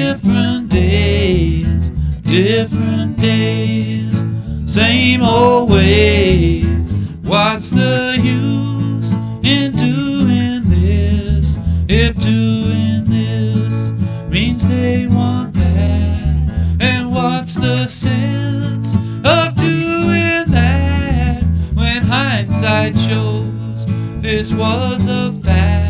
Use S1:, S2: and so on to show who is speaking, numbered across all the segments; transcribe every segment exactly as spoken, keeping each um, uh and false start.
S1: different days, different days, same old ways. What's the use in doing this if doing this means they want that? And what's the sense of doing that when hindsight shows this was a fact?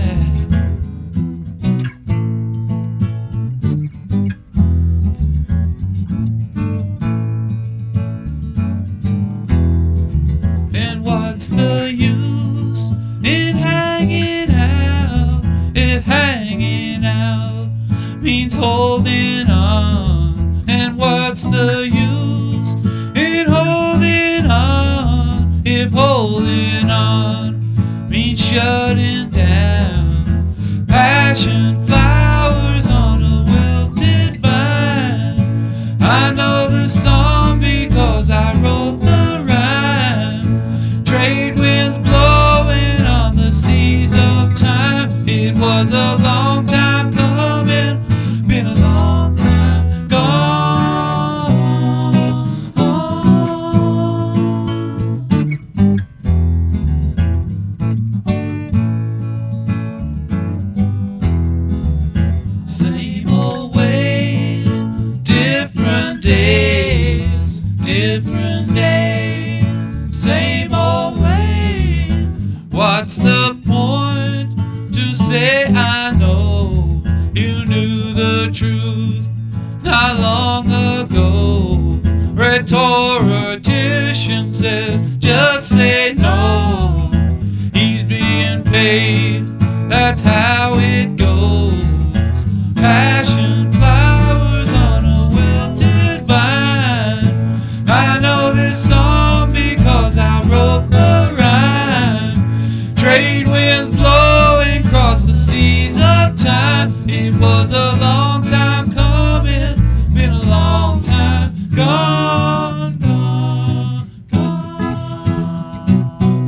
S1: And what's the use in hanging out if hanging out means holding on? And what's the use in holding on if holding on means shutting down? Passion flowers on a wilted vine. I know the song because I wrote the rhyme. Trade winds blowing on the seas of time. It was a long time coming, been a long time gone. Same old ways, different days, different days, same old ways. What's the point to say I know? You knew the truth not long ago. Rhetorician says just say no. He's being paid, that's how it goes. Passion flowers on a wilted vine. I know this song because I wrote the rhyme. Trade winds blowing across the seas of time. It was a long time coming, been a long time gone, gone, gone.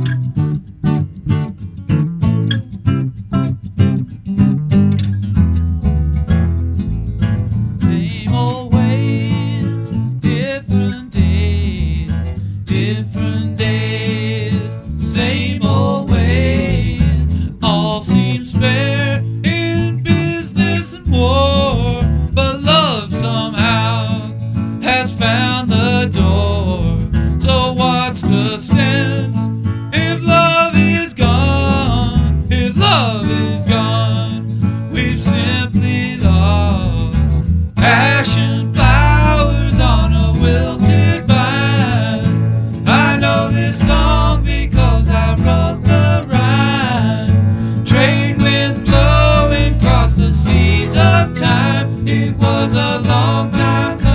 S1: Same old ways, different days, different days, same old ways. All seems fair in business and war, but love somehow has found the door. So what's the sense if love is gone? If love is gone, we've simply lost. Passion flowers on a wilted vine. I know this song because I wrote the rhyme. Trade winds blowing across the seas of time. It was a long time coming.